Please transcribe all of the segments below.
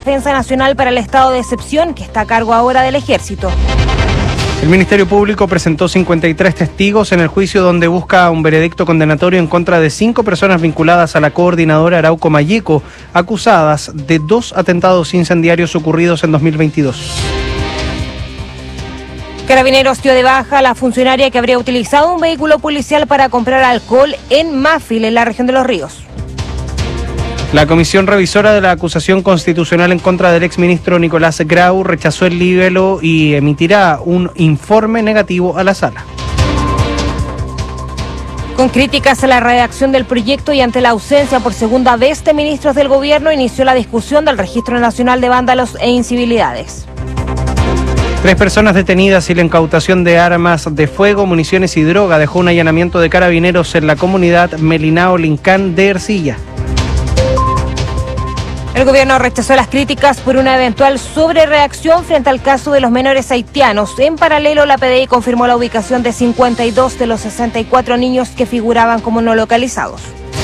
Defensa Nacional para el estado de excepción, que está a cargo ahora del Ejército. El Ministerio Público presentó 53 testigos en el juicio donde busca un veredicto condenatorio en contra de 5 personas vinculadas a la coordinadora Arauco Mayeco, acusadas de 2 atentados incendiarios ocurridos en 2022. Carabineros dio de baja a la funcionaria que habría utilizado un vehículo policial para comprar alcohol en Máfil, en la región de Los Ríos. La comisión revisora de la acusación constitucional en contra del exministro Nicolás Grau rechazó el libelo y emitirá un informe negativo a la sala. Con críticas a la redacción del proyecto y ante la ausencia por segunda vez de ministros del gobierno, inició la discusión del Registro Nacional de Vándalos e Incivilidades. 3 personas detenidas y la incautación de armas de fuego, municiones y droga dejó un allanamiento de carabineros en la comunidad Melinao Lincán de Ercilla. El gobierno rechazó las críticas por una eventual sobrereacción frente al caso de los menores haitianos. En paralelo, la PDI confirmó la ubicación de 52 de los 64 niños que figuraban como no localizados.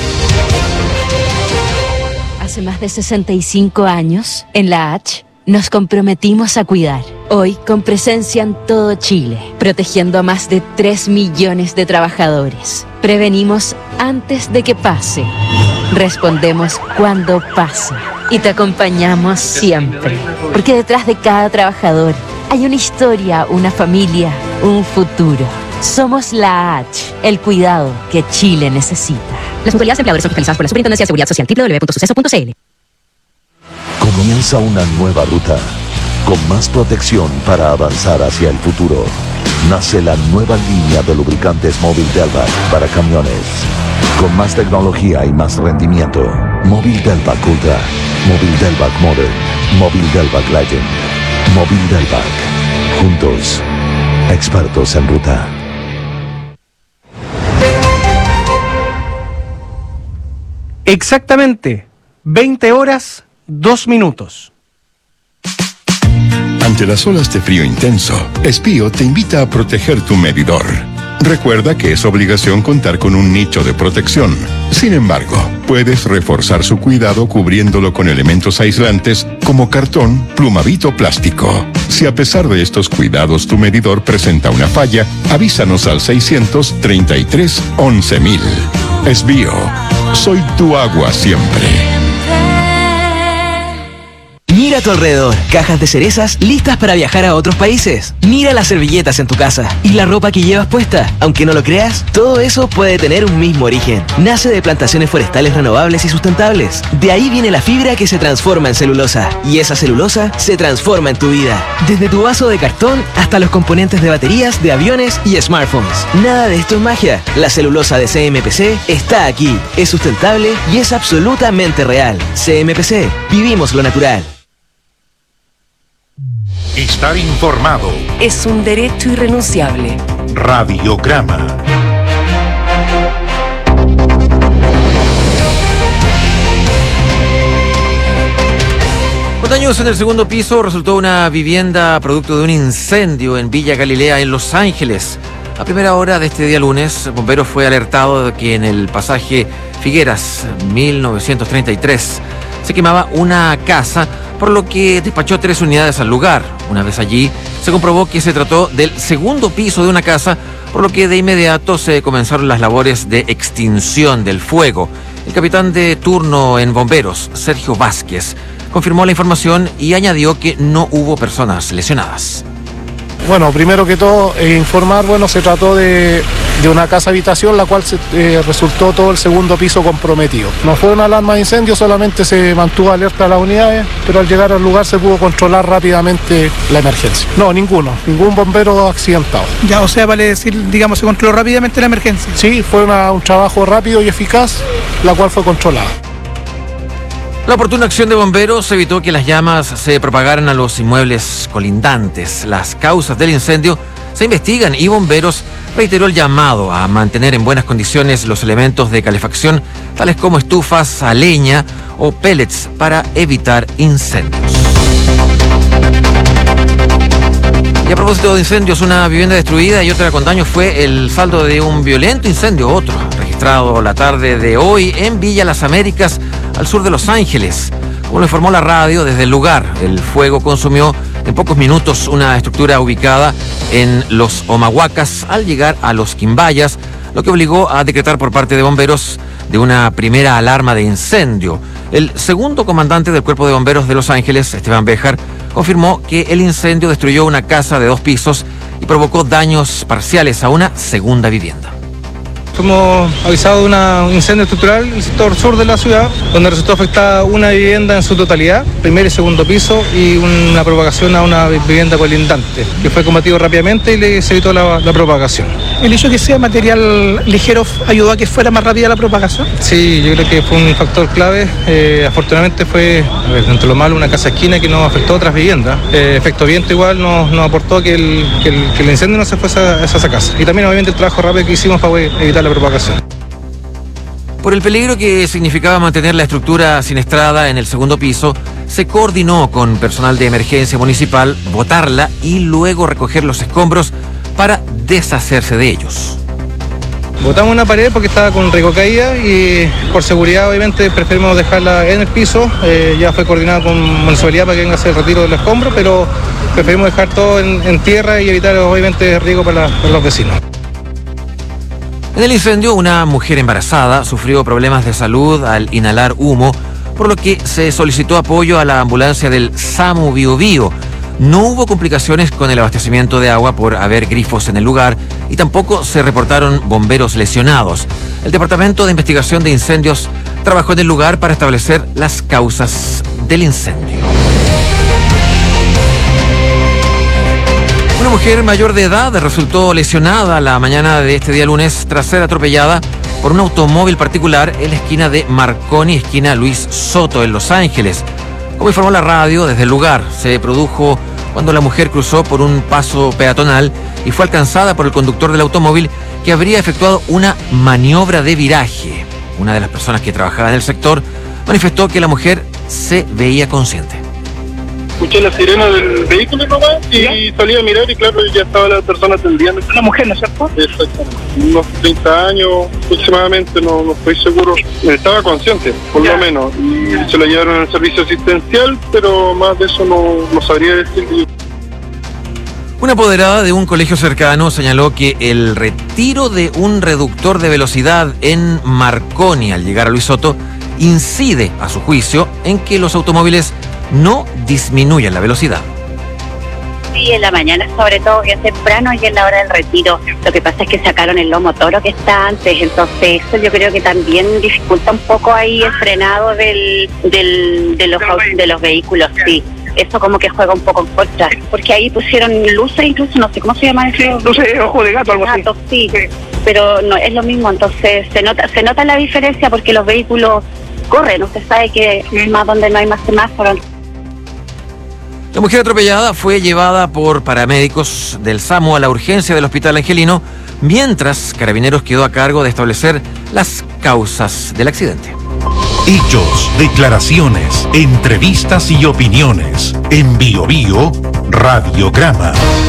Hace más de 65 años, en la H, nos comprometimos a cuidar. Hoy, con presencia en todo Chile, protegiendo a más de 3 millones de trabajadores. Prevenimos antes de que pase. Respondemos cuando pasa. Y te acompañamos siempre. Porque detrás de cada trabajador hay una historia, una familia, un futuro. Somos la H, el cuidado que Chile necesita. Las mutualidades empleadores son fiscalizadas por la Superintendencia de Seguridad Social, www.suceso.cl. Comienza una nueva ruta, con más protección para avanzar hacia el futuro. Nace la nueva línea de lubricantes Móvil Delvac para camiones. Con más tecnología y más rendimiento. Móvil Delvac Ultra, Móvil Delvac Modern, Móvil Delvac Legend, Móvil Delvac. Juntos, expertos en ruta. Exactamente 20 horas, 2 minutos. Ante las olas de frío intenso, Espío te invita a proteger tu medidor. Recuerda que es obligación contar con un nicho de protección. Sin embargo, puedes reforzar su cuidado cubriéndolo con elementos aislantes como cartón, plumavit o plástico. Si a pesar de estos cuidados tu medidor presenta una falla, avísanos al 633 11.000. Espío, soy tu agua siempre. Mira a tu alrededor, cajas de cerezas listas para viajar a otros países. Mira las servilletas en tu casa y la ropa que llevas puesta. Aunque no lo creas, todo eso puede tener un mismo origen. Nace de plantaciones forestales renovables y sustentables. De ahí viene la fibra que se transforma en celulosa. Y esa celulosa se transforma en tu vida. Desde tu vaso de cartón hasta los componentes de baterías, de aviones y smartphones. Nada de esto es magia. La celulosa de CMPC está aquí. Es sustentable y es absolutamente real. CMPC, vivimos lo natural. Estar informado es un derecho irrenunciable. Radiograma. Daños en el segundo piso resultó una vivienda producto de un incendio en Villa Galilea, en Los Ángeles. A primera hora de este día lunes, Bomberos fue alertado de que en el pasaje Figueras 1933 se quemaba una casa, por lo que despachó 3 unidades al lugar. Una vez allí, se comprobó que se trató del segundo piso de una casa, por lo que de inmediato se comenzaron las labores de extinción del fuego. El capitán de turno en Bomberos, Sergio Vázquez, confirmó la información y añadió que no hubo personas lesionadas. Bueno, primero que todo, informar, se trató de una casa habitación, la cual resultó todo el segundo piso comprometido. No fue una alarma de incendio, solamente se mantuvo alerta a las unidades, pero al llegar al lugar se pudo controlar rápidamente la emergencia. No, ningún bombero accidentado. Ya, o sea, vale decir, se controló rápidamente la emergencia. Sí, fue un trabajo rápido y eficaz, la cual fue controlada. La oportuna acción de bomberos evitó que las llamas se propagaran a los inmuebles colindantes. Las causas del incendio se investigan y Bomberos reiteró el llamado a mantener en buenas condiciones los elementos de calefacción, tales como estufas a leña o pellets, para evitar incendios. Y a propósito de incendios, una vivienda destruida y otra con daño fue el saldo de un violento incendio, registrado la tarde de hoy en Villa Las Américas, al sur de Los Ángeles. Como lo informó la radio, desde el lugar, el fuego consumió en pocos minutos una estructura ubicada en los Omahuacas al llegar a los Quimbayas, lo que obligó a decretar por parte de bomberos de una primera alarma de incendio. El segundo comandante del Cuerpo de Bomberos de Los Ángeles, Esteban Béjar, confirmó que el incendio destruyó una casa de 2 pisos y provocó daños parciales a una segunda vivienda. Fuimos avisados de un incendio estructural en el sector sur de la ciudad, donde resultó afectada una vivienda en su totalidad, primer y segundo piso, y una propagación a una vivienda colindante, que fue combatido rápidamente y se evitó la propagación. ¿El hecho de que sea material ligero ayudó a que fuera más rápida la propagación? Sí, yo creo que fue un factor clave. Afortunadamente fue, dentro de lo malo, una casa esquina que no afectó a otras viviendas. Efecto viento igual nos aportó que el incendio no se fuese a esa casa. Y también obviamente el trabajo rápido que hicimos para evitar la propagación. Por el peligro que significaba mantener la estructura siniestrada en el segundo piso, se coordinó con personal de emergencia municipal botarla y luego recoger los escombros para deshacerse de ellos. Botamos una pared porque estaba con riesgo de caída y por seguridad obviamente preferimos dejarla en el piso. Ya fue coordinado con municipalidad para que venga a hacer el retiro de los escombros, pero preferimos dejar todo en tierra y evitar obviamente riesgo para los vecinos. En el incendio, una mujer embarazada sufrió problemas de salud al inhalar humo, por lo que se solicitó apoyo a la ambulancia del SAMU Biobío. No hubo complicaciones con el abastecimiento de agua por haber grifos en el lugar y tampoco se reportaron bomberos lesionados. El Departamento de Investigación de Incendios trabajó en el lugar para establecer las causas del incendio. Una mujer mayor de edad resultó lesionada la mañana de este día lunes tras ser atropellada por un automóvil particular en la esquina de Marconi, esquina Luis Soto, en Los Ángeles. Como informó la radio, desde el lugar se produjo cuando la mujer cruzó por un paso peatonal y fue alcanzada por el conductor del automóvil, que habría efectuado una maniobra de viraje. Una de las personas que trabajaba en el sector manifestó que la mujer se veía consciente. Escuché la sirena del vehículo nomás y salí a mirar y claro, ya estaba la persona atendiendo. Una mujer, ¿no es cierto? Exactamente. Unos 30 años aproximadamente, no estoy seguro. Estaba consciente, por lo menos. Y se lo llevaron al servicio asistencial, pero más de eso no sabría decir. Una apoderada de un colegio cercano señaló que el retiro de un reductor de velocidad en Marconi al llegar a Luis Soto incide, a su juicio, en que los automóviles no disminuyen la velocidad. Sí, en la mañana sobre todo, bien temprano y en la hora del retiro. Lo que pasa es que sacaron el lomo toro que está antes, entonces eso yo creo que también dificulta un poco ahí el frenado de los vehículos, sí. Eso como que juega un poco en contra, porque ahí pusieron luces, incluso no sé cómo se llama eso. Luces de ojo de gato, algo así. Sí, pero no es lo mismo, entonces se nota la diferencia porque los vehículos corren, usted sabe que más donde no hay más semáforos. La mujer atropellada fue llevada por paramédicos del SAMU a la urgencia del Hospital Angelino, mientras Carabineros quedó a cargo de establecer las causas del accidente. Hechos, declaraciones, entrevistas y opiniones. En BioBio, Radiograma.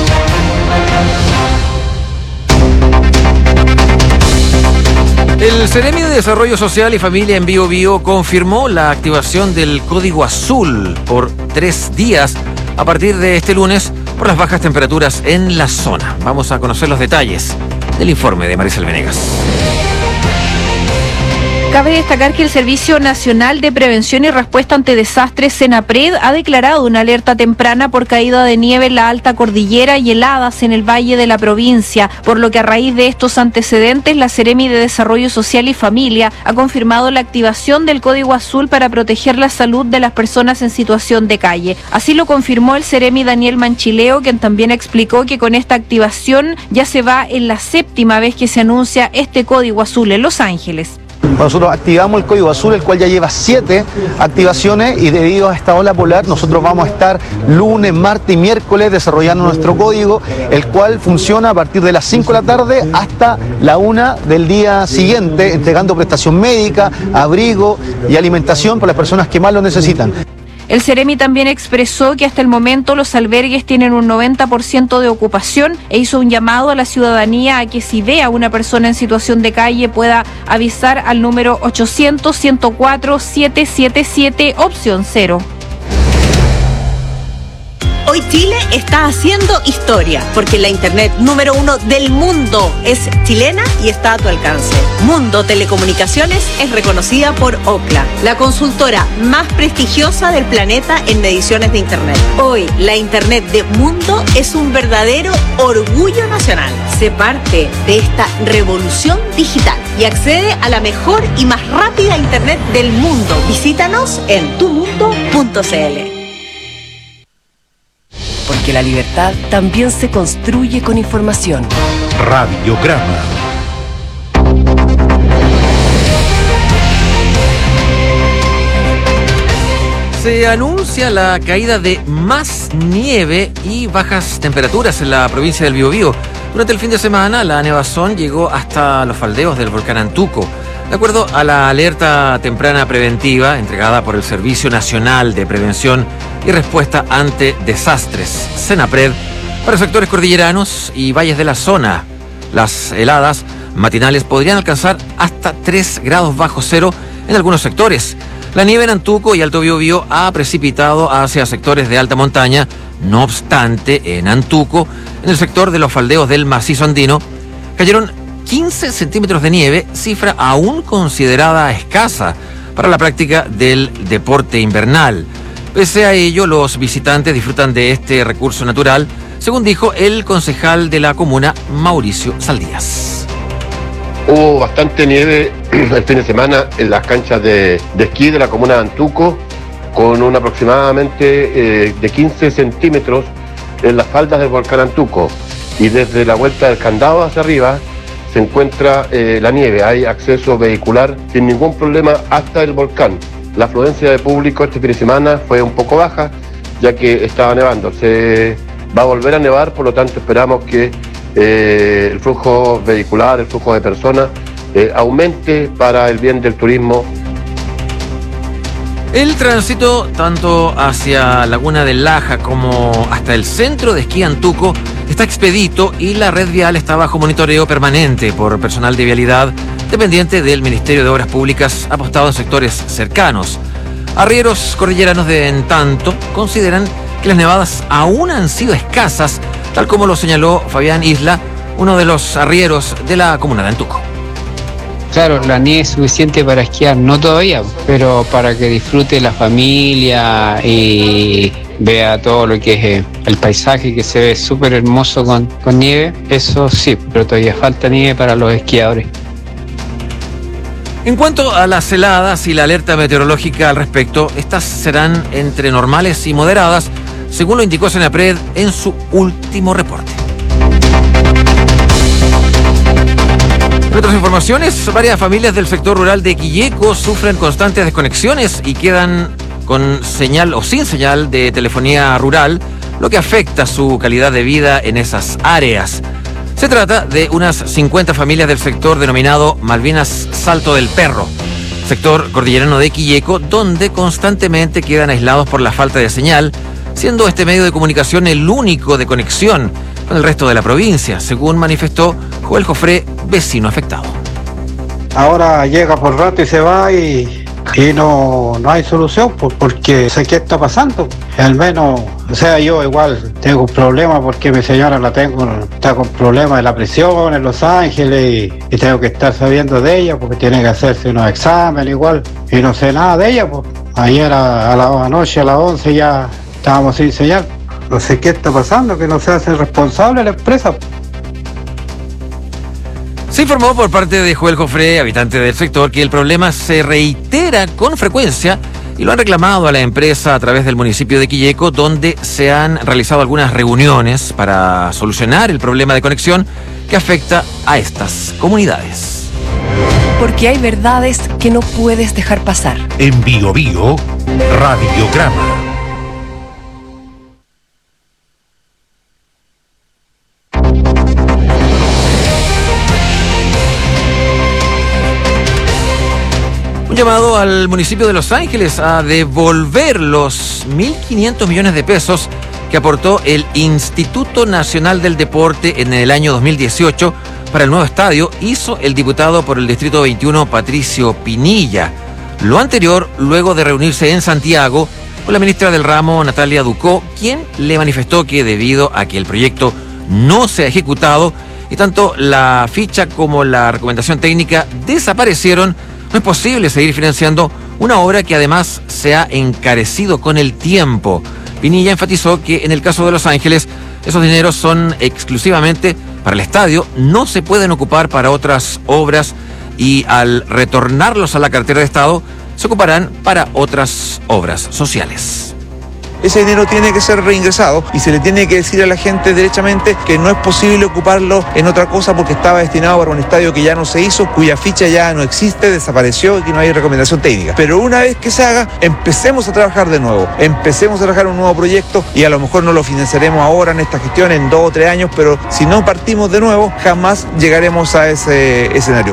El Seremi de Desarrollo Social y Familia en BioBio confirmó la activación del Código Azul por 3 días a partir de este lunes por las bajas temperaturas en la zona. Vamos a conocer los detalles del informe de Maricel Venegas. Cabe destacar que el Servicio Nacional de Prevención y Respuesta ante Desastres, SENAPRED, ha declarado una alerta temprana por caída de nieve en la alta cordillera y heladas en el valle de la provincia, por lo que a raíz de estos antecedentes, la Seremi de Desarrollo Social y Familia ha confirmado la activación del Código Azul para proteger la salud de las personas en situación de calle. Así lo confirmó el Seremi Daniel Manchileo, quien también explicó que con esta activación ya se va en la 7ª vez que se anuncia este Código Azul en Los Ángeles. Nosotros activamos el Código Azul, el cual ya lleva 7 activaciones, y debido a esta ola polar nosotros vamos a estar lunes, martes y miércoles desarrollando nuestro código, el cual funciona a partir de las 5 de la tarde hasta la 1 del día siguiente, entregando prestación médica, abrigo y alimentación para las personas que más lo necesitan. El Ceremi también expresó que hasta el momento los albergues tienen un 90% de ocupación e hizo un llamado a la ciudadanía a que si ve a una persona en situación de calle pueda avisar al número 800-104-777, opción 0. Hoy Chile está haciendo historia, porque la internet número 1 del mundo es chilena y está a tu alcance. Mundo Telecomunicaciones es reconocida por Ookla, la consultora más prestigiosa del planeta en mediciones de internet. Hoy, la internet de Mundo es un verdadero orgullo nacional. Sé parte de esta revolución digital y accede a la mejor y más rápida internet del mundo. Visítanos en tumundo.cl. Porque la libertad también se construye con información. Radiograma. Se anuncia la caída de más nieve y bajas temperaturas en la provincia del Biobío. Durante el fin de semana, la nevazón llegó hasta los faldeos del volcán Antuco. De acuerdo a la alerta temprana preventiva entregada por el Servicio Nacional de Prevención y Respuesta ante Desastres, Senapred, para sectores cordilleranos y valles de la zona, las heladas matinales podrían alcanzar hasta 3 grados bajo cero en algunos sectores. La nieve en Antuco y Alto Biobío ha precipitado hacia sectores de alta montaña. No obstante, en Antuco, en el sector de los faldeos del macizo andino, cayeron 15 centímetros de nieve, cifra aún considerada escasa para la práctica del deporte invernal. Pese a ello, los visitantes disfrutan de este recurso natural, según dijo el concejal de la comuna, Mauricio Saldías. Hubo bastante nieve el fin de semana en las canchas de esquí de la comuna de Antuco, con un aproximadamente de 15 centímetros en las faldas del volcán Antuco. Y desde la vuelta del Candado hacia arriba se encuentra la nieve. Hay acceso vehicular sin ningún problema hasta el volcán. La afluencia de público este fin de semana fue un poco baja, ya que estaba nevando. Se va a volver a nevar, por lo tanto esperamos que el flujo vehicular, el flujo de personas aumente para el bien del turismo. El tránsito tanto hacia Laguna del Laja como hasta el centro de esquí Antuco está expedito y la red vial está bajo monitoreo permanente por personal de vialidad dependiente del Ministerio de Obras Públicas apostado en sectores cercanos. Arrieros cordilleranos en tanto consideran que las nevadas aún han sido escasas, tal como lo señaló Fabián Isla, uno de los arrieros de la comuna de Antuco. Claro, la nieve es suficiente para esquiar, no todavía, pero para que disfrute la familia y vea todo lo que es el paisaje, que se ve súper hermoso con nieve, eso sí, pero todavía falta nieve para los esquiadores. En cuanto a las heladas y la alerta meteorológica al respecto, estas serán entre normales y moderadas, según lo indicó Senapred en su último reporte. En otras informaciones, varias familias del sector rural de Quilleco sufren constantes desconexiones y quedan con señal o sin señal de telefonía rural, lo que afecta su calidad de vida en esas áreas. Se trata de unas 50 familias del sector denominado Malvinas Salto del Perro, sector cordillerano de Quilleco, donde constantemente quedan aislados por la falta de señal, siendo este medio de comunicación el único de conexión con el resto de la provincia, según manifestó Joel Jofré, vecino afectado. Ahora llega por rato y se va y no hay solución porque sé qué está pasando. Al menos, o sea, yo igual tengo un problema porque mi señora está con problemas de la presión en Los Ángeles y tengo que estar sabiendo de ella porque tiene que hacerse unos exámenes igual y no sé nada de ella. Pues ayer a la noche a las 11 ya estábamos sin señal. No sé qué está pasando, que no se hace responsable la empresa. Se informó por parte de Joel Jofré, habitante del sector, que el problema se reitera con frecuencia y lo han reclamado a la empresa a través del municipio de Quilleco, donde se han realizado algunas reuniones para solucionar el problema de conexión que afecta a estas comunidades. Porque hay verdades que no puedes dejar pasar. En Biobío, Radiograma. Un llamado al municipio de Los Ángeles a devolver los 1.500 millones de pesos que aportó el Instituto Nacional del Deporte en el año 2018 para el nuevo estadio, hizo el diputado por el Distrito 21, Patricio Pinilla. Lo anterior, luego de reunirse en Santiago con la ministra del ramo, Natalia Ducó, quien le manifestó que debido a que el proyecto no se ha ejecutado y tanto la ficha como la recomendación técnica desaparecieron, no es posible seguir financiando una obra que además se ha encarecido con el tiempo. Pinilla enfatizó que en el caso de Los Ángeles, esos dineros son exclusivamente para el estadio, no se pueden ocupar para otras obras y al retornarlos a la cartera de Estado, se ocuparán para otras obras sociales. Ese dinero tiene que ser reingresado y se le tiene que decir a la gente derechamente que no es posible ocuparlo en otra cosa porque estaba destinado para un estadio que ya no se hizo, cuya ficha ya no existe, desapareció y que no hay recomendación técnica. Pero una vez que se haga, empecemos a trabajar de nuevo, empecemos a trabajar un nuevo proyecto y a lo mejor no lo financiaremos ahora en esta gestión, en 2 o 3 años, pero si no partimos de nuevo, jamás llegaremos a ese escenario.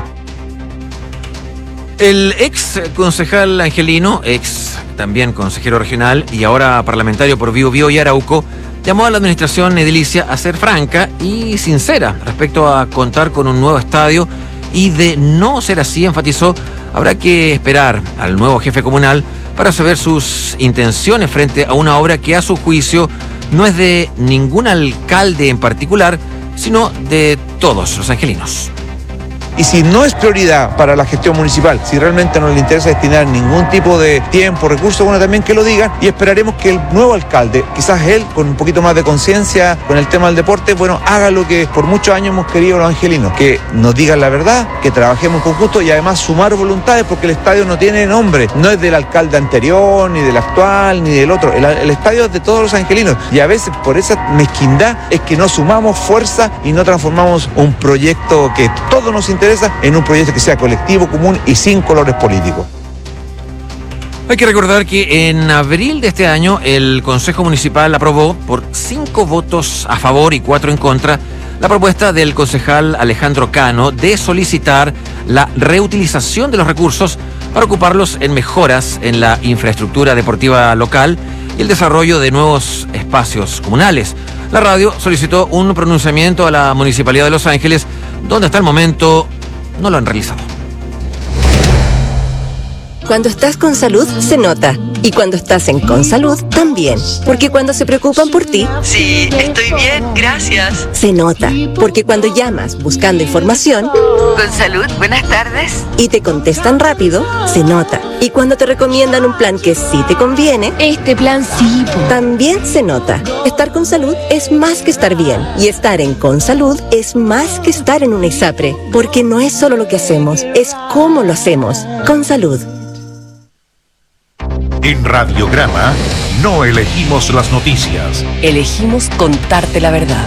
El ex concejal angelino, también consejero regional y ahora parlamentario por Biobío y Arauco, llamó a la administración edilicia a ser franca y sincera respecto a contar con un nuevo estadio y de no ser así, enfatizó, habrá que esperar al nuevo jefe comunal para saber sus intenciones frente a una obra que a su juicio no es de ningún alcalde en particular, sino de todos los angelinos. Y si no es prioridad para la gestión municipal, si realmente no le interesa destinar ningún tipo de tiempo, recursos, bueno, también que lo digan y esperaremos que el nuevo alcalde, quizás él con un poquito más de conciencia con el tema del deporte, bueno, haga lo que por muchos años hemos querido los angelinos, que nos digan la verdad, que trabajemos en conjunto y además sumar voluntades porque el estadio no tiene nombre, no es del alcalde anterior, ni del actual, ni del otro, el estadio es de todos los angelinos y a veces por esa mezquindad es que no sumamos fuerza y no transformamos un proyecto que todos nos interesa en un proyecto que sea colectivo, común y sin colores políticos. Hay que recordar que en abril de este año el Consejo Municipal aprobó por 5 votos a favor y 4 en contra la propuesta del concejal Alejandro Cano de solicitar la reutilización de los recursos para ocuparlos en mejoras en la infraestructura deportiva local y el desarrollo de nuevos espacios comunales. La radio solicitó un pronunciamiento a la Municipalidad de Los Ángeles, donde hasta el momento no lo han realizado. Cuando estás con salud, se nota. Y cuando estás en Consalud, también. Porque cuando se preocupan por ti... Sí, estoy bien, gracias. Se nota. Porque cuando llamas buscando información... Consalud, buenas tardes. Y te contestan rápido, se nota. Y cuando te recomiendan un plan que sí te conviene... Este plan sí. También se nota. Estar con salud es más que estar bien. Y estar en Consalud es más que estar en una ISAPRE. Porque no es solo lo que hacemos, es cómo lo hacemos. Consalud. En Radiograma no elegimos las noticias. Elegimos contarte la verdad.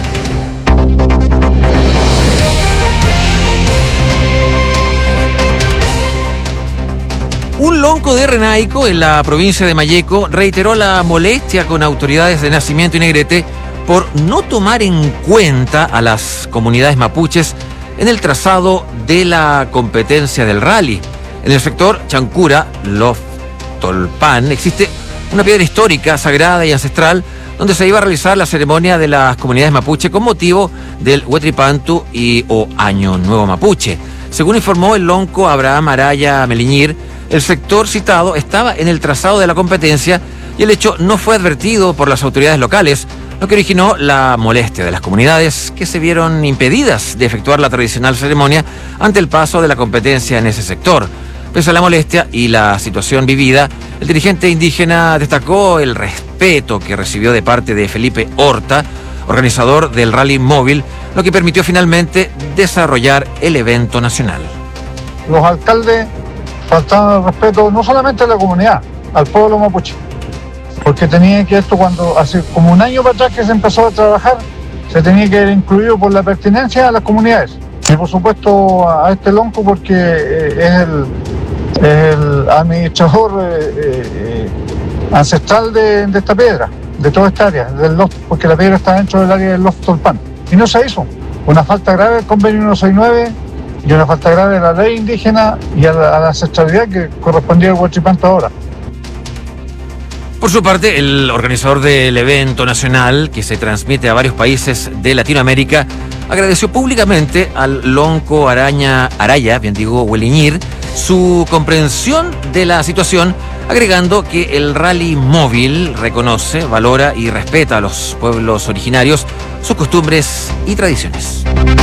Un lonco de Renaico en la provincia de Malleco reiteró la molestia con autoridades de Nacimiento y Negrete por no tomar en cuenta a las comunidades mapuches en el trazado de la competencia del rally. En el sector Chancura, Tolpan, existe una piedra histórica, sagrada y ancestral donde se iba a realizar la ceremonia de las comunidades mapuche con motivo del Huetripantu o Año Nuevo Mapuche. Según informó el lonco Abraham Araya Meliñir, el sector citado estaba en el trazado de la competencia y el hecho no fue advertido por las autoridades locales, lo que originó la molestia de las comunidades que se vieron impedidas de efectuar la tradicional ceremonia ante el paso de la competencia en ese sector. Pese a la molestia y la situación vivida, el dirigente indígena destacó el respeto que recibió de parte de Felipe Horta, organizador del rally móvil, lo que permitió finalmente desarrollar el evento nacional. Los alcaldes faltaban el respeto no solamente a la comunidad, al pueblo mapuche, porque tenía que esto cuando hace como un año para atrás que se empezó a trabajar, se tenía que haber incluido por la pertinencia a las comunidades. Y por supuesto a este lonco porque es el administrador ancestral de esta piedra, de toda esta área, del loft, porque la piedra está dentro del área del loft Tolpan. Y no se hizo. Una falta grave del convenio 169 y una falta grave a la ley indígena y a la ancestralidad que correspondía al Huachipanto ahora. Por su parte, el organizador del evento nacional, que se transmite a varios países de Latinoamérica, agradeció públicamente al Lonco Araya Hueliñir, su comprensión de la situación, agregando que el rally móvil reconoce, valora y respeta a los pueblos originarios, sus costumbres y tradiciones.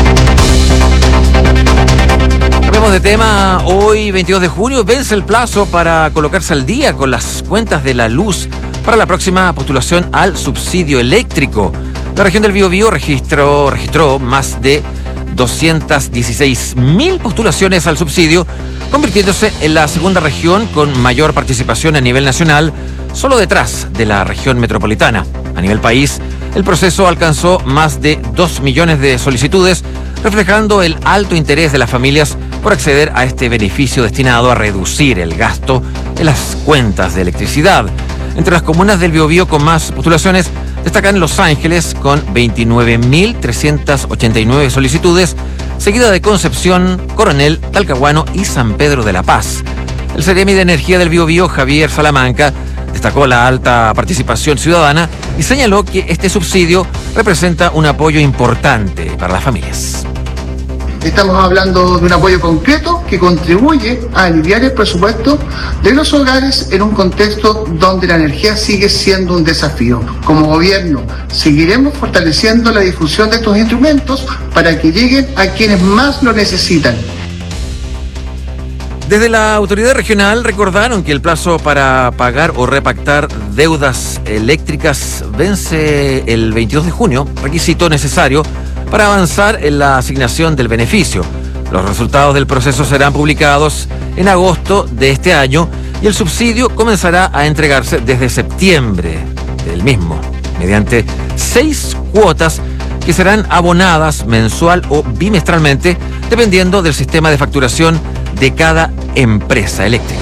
Cambiamos de tema. Hoy, 22 de junio, vence el plazo para colocarse al día con las cuentas de la luz para la próxima postulación al subsidio eléctrico. La región del Biobío registró más de 216.000 postulaciones al subsidio, convirtiéndose en la segunda región con mayor participación a nivel nacional, solo detrás de la región metropolitana. A nivel país, el proceso alcanzó más de 2 millones de solicitudes, reflejando el alto interés de las familias por acceder a este beneficio destinado a reducir el gasto en las cuentas de electricidad. Entre las comunas del Biobío con más postulaciones destacan Los Ángeles con 29.389 solicitudes, seguida de Concepción, Coronel, Talcahuano y San Pedro de la Paz. El Seremi de Energía del Biobío, Javier Salamanca, destacó la alta participación ciudadana y señaló que este subsidio representa un apoyo importante para las familias. Estamos hablando de un apoyo concreto que contribuye a aliviar el presupuesto de los hogares en un contexto donde la energía sigue siendo un desafío. Como gobierno, seguiremos fortaleciendo la difusión de estos instrumentos para que lleguen a quienes más lo necesitan. Desde la autoridad regional recordaron que el plazo para pagar o repactar deudas eléctricas vence el 22 de junio, requisito necesario para avanzar en la asignación del beneficio. Los resultados del proceso serán publicados en agosto de este año y el subsidio comenzará a entregarse desde septiembre del mismo, mediante 6 cuotas que serán abonadas mensual o bimestralmente, dependiendo del sistema de facturación de cada empresa eléctrica.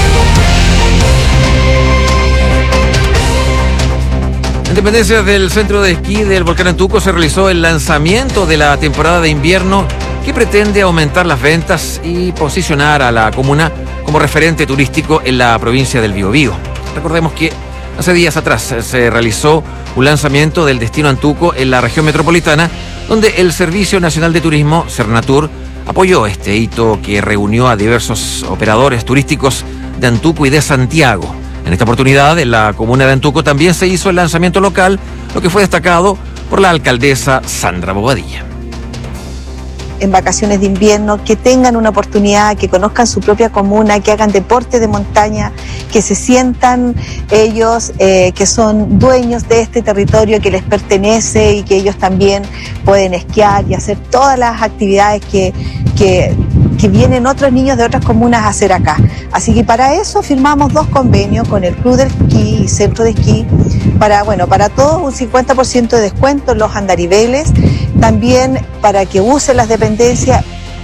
En dependencias del centro de esquí del Volcán Antuco se realizó el lanzamiento de la temporada de invierno que pretende aumentar las ventas y posicionar a la comuna como referente turístico en la provincia del Biobío. Recordemos que hace días atrás se realizó un lanzamiento del destino Antuco en la región metropolitana, donde el Servicio Nacional de Turismo, Cernatur, apoyó este hito que reunió a diversos operadores turísticos de Antuco y de Santiago. En esta oportunidad, en la comuna de Antuco también se hizo el lanzamiento local, lo que fue destacado por la alcaldesa Sandra Bobadilla. En vacaciones de invierno, que tengan una oportunidad, que conozcan su propia comuna, que hagan deporte de montaña, que se sientan ellos que son dueños de este territorio que les pertenece y que ellos también pueden esquiar y hacer todas las actividades que vienen otros niños de otras comunas a hacer acá. Así que para eso firmamos 2 convenios con el Club del Esquí y Centro de Esquí para todos un 50% de descuento en los andariveles, también para que usen las dependencias.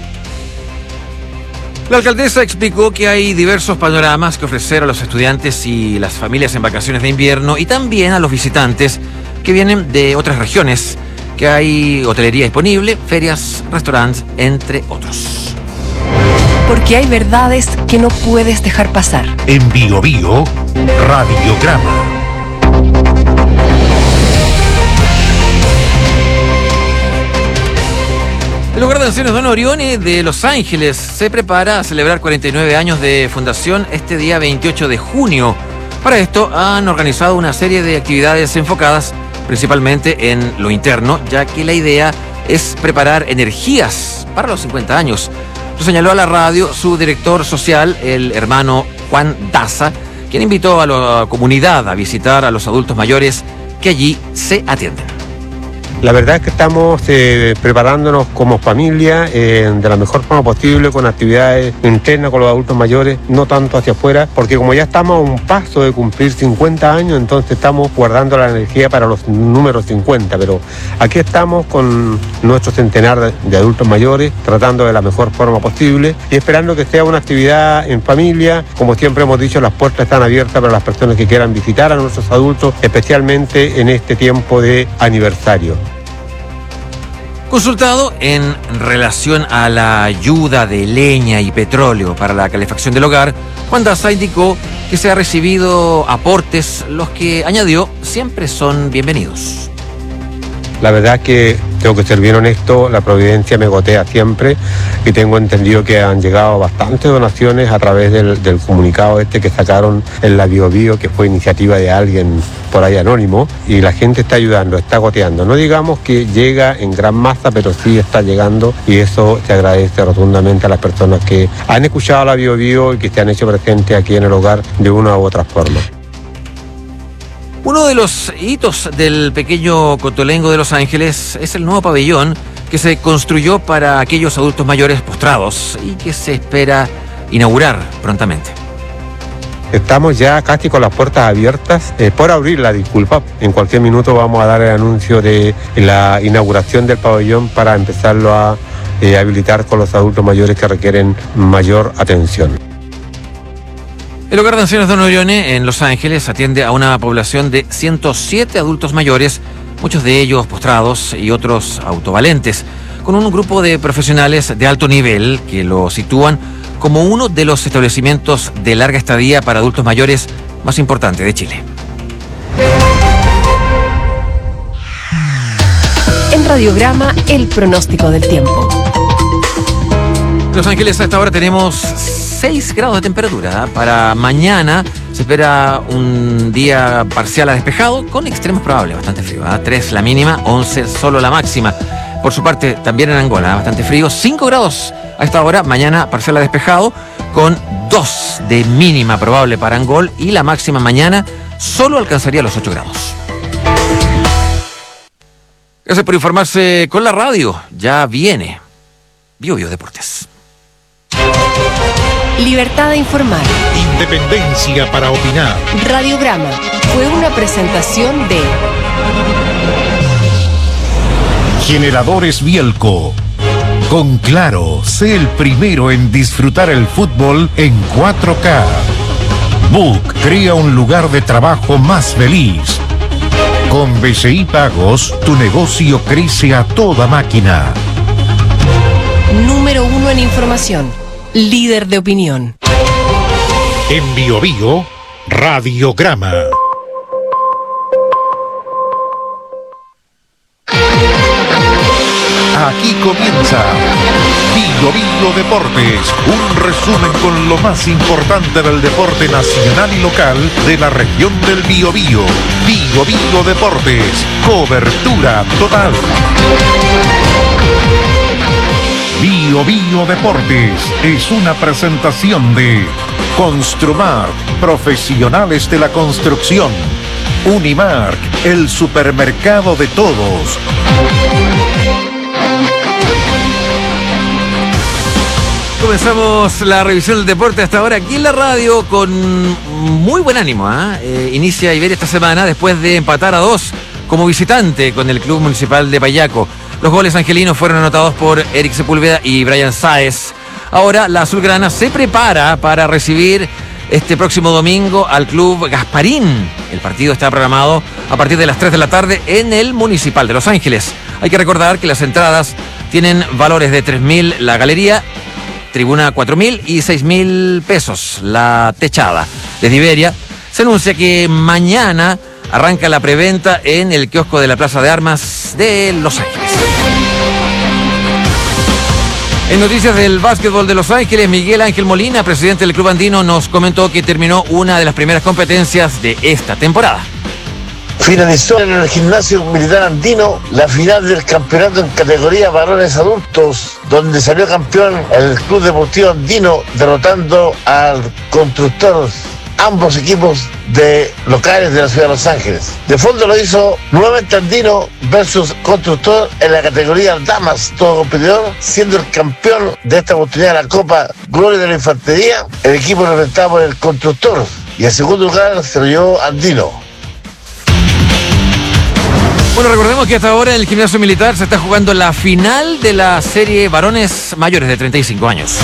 La alcaldesa explicó que hay diversos panoramas que ofrecer a los estudiantes y las familias en vacaciones de invierno y también a los visitantes que vienen de otras regiones, que hay hotelería disponible, ferias, restaurantes, entre otros. Porque hay verdades que no puedes dejar pasar. En Biobío, Radiograma. El Hogar de Ancianos Don Orione de Los Ángeles se prepara a celebrar 49 años de fundación este día 28 de junio. Para esto han organizado una serie de actividades enfocadas principalmente en lo interno, ya que la idea es preparar energías para los 50 años. Lo señaló a la radio su director social, el hermano Juan Daza, quien invitó a la comunidad a visitar a los adultos mayores que allí se atienden. La verdad es que estamos preparándonos como familia de la mejor forma posible, con actividades internas con los adultos mayores, no tanto hacia afuera, porque como ya estamos a un paso de cumplir 50 años, entonces estamos guardando la energía para los números 50, pero aquí estamos con nuestro centenar de adultos mayores, tratando de la mejor forma posible y esperando que sea una actividad en familia. Como siempre hemos dicho, las puertas están abiertas para las personas que quieran visitar a nuestros adultos, especialmente en este tiempo de aniversario. Consultado en relación a la ayuda de leña y petróleo para la calefacción del hogar, Juan Daza indicó que se ha recibido aportes, los que, añadió, siempre son bienvenidos. La verdad que tengo que ser bien honesto, la providencia me gotea siempre y tengo entendido que han llegado bastantes donaciones a través del comunicado que sacaron en la BioBio, que fue iniciativa de alguien por ahí anónimo, y la gente está ayudando, está goteando. No digamos que llega en gran masa, pero sí está llegando, y eso se agradece rotundamente a las personas que han escuchado la BioBio y que se han hecho presentes aquí en el hogar de una u otra forma. Uno de los hitos del pequeño Cotolengo de Los Ángeles es el nuevo pabellón que se construyó para aquellos adultos mayores postrados y que se espera inaugurar prontamente. Estamos ya casi con las puertas abiertas, por abrirla, disculpa. En cualquier minuto vamos a dar el anuncio de la inauguración del pabellón para empezarlo a habilitar con los adultos mayores que requieren mayor atención. El Hogar de Ancianos Don Orione en Los Ángeles atiende a una población de 107 adultos mayores, muchos de ellos postrados y otros autovalentes, con un grupo de profesionales de alto nivel que lo sitúan como uno de los establecimientos de larga estadía para adultos mayores más importantes de Chile. En Radiograma, el pronóstico del tiempo. En Los Ángeles a esta hora tenemos 6 grados de temperatura. Para mañana se espera un día parcial a despejado con extremos probables, bastante frío. 3 la mínima, 11 solo la máxima. Por su parte, también en Angola, bastante frío. 5 grados a esta hora, mañana parcial a despejado con 2 de mínima probable para Angol, y la máxima mañana solo alcanzaría los 8 grados. Gracias por informarse con la radio. Ya viene BioBio Deportes. Libertad de informar. Independencia para opinar. Radiograma fue una presentación de Generadores Bielco. Con Claro, sé el primero en disfrutar el fútbol en 4K. Book crea un lugar de trabajo más feliz. Con BCI Pagos, tu negocio crece a toda máquina. Número 1 en información. Líder de opinión. En BioBio, Radiograma. Aquí comienza BioBio Deportes, un resumen con lo más importante del deporte nacional y local de la región del Biobío. BioBio Deportes, cobertura total. BioBio Deportes es una presentación de Construmark, profesionales de la construcción. Unimark, el supermercado de todos. Comenzamos la revisión del deporte hasta ahora aquí en la radio con muy buen ánimo. Inicia Iberia esta semana después de empatar a 2 como visitante con el Club Municipal de Payaco. Los goles angelinos fueron anotados por Eric Sepúlveda y Brian Sáez. Ahora la azulgrana se prepara para recibir este próximo domingo al Club Gasparín. El partido está programado a partir de las 3 de la tarde en el Municipal de Los Ángeles. Hay que recordar que las entradas tienen valores de 3.000 la galería, tribuna 4.000 y 6.000 pesos la techada. Desde Iberia se anuncia que mañana arranca la preventa en el kiosco de la Plaza de Armas de Los Ángeles. En noticias del básquetbol de Los Ángeles, Miguel Ángel Molina, presidente del Club Andino, nos comentó que terminó una de las primeras competencias de esta temporada. Finalizó en el Gimnasio Militar Andino la final del campeonato en categoría varones adultos, donde salió campeón el Club Deportivo Andino, derrotando al Constructor, ambos equipos de locales de la ciudad de Los Ángeles. De fondo lo hizo nuevamente Andino versus Constructor en la categoría Damas, todo competidor, siendo el campeón de esta oportunidad de la Copa Gloria de la Infantería, el equipo representado por el Constructor, y en segundo lugar se lo llevó Andino. Bueno, recordemos que hasta ahora en el Gimnasio Militar se está jugando la final de la serie varones mayores de 35 años.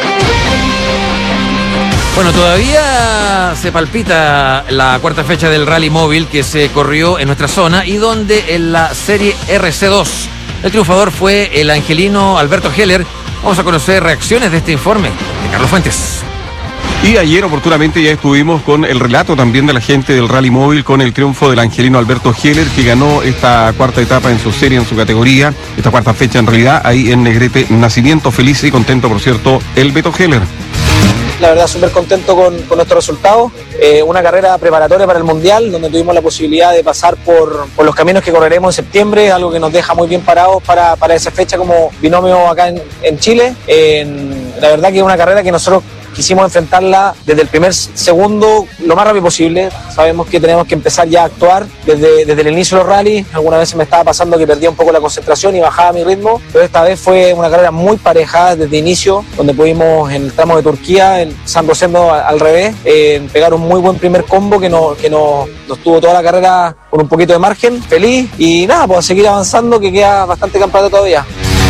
Bueno, todavía se palpita la cuarta fecha del Rally Móvil que se corrió en nuestra zona y donde en la serie RC2 El triunfador fue el angelino Alberto Heller. Vamos a conocer reacciones de este informe de Carlos Fuentes. Y ayer oportunamente ya estuvimos con el relato también de la gente del Rally Móvil con el triunfo del angelino Alberto Heller, que ganó esta cuarta etapa en su serie, en su categoría, esta cuarta fecha en realidad, ahí en Negrete Nacimiento. Feliz y contento, por cierto, el Beto Heller. La verdad, súper contento con nuestro resultado. Una carrera preparatoria para el Mundial, donde tuvimos la posibilidad de pasar por los caminos que correremos en septiembre, algo que nos deja muy bien parados para esa fecha como binomio acá en Chile. La verdad que es una carrera que nosotros quisimos enfrentarla desde el primer segundo lo más rápido posible. Sabemos que tenemos que empezar ya a actuar desde el inicio de los rallies. Algunas veces me estaba pasando que perdía un poco la concentración y bajaba mi ritmo, pero esta vez fue una carrera muy pareja desde el inicio, donde pudimos en el tramo de Turquía, en San Rosendo al revés, pegar un muy buen primer combo que nos tuvo toda la carrera con un poquito de margen. Feliz y nada, pues a seguir avanzando, que queda bastante campeonato todavía.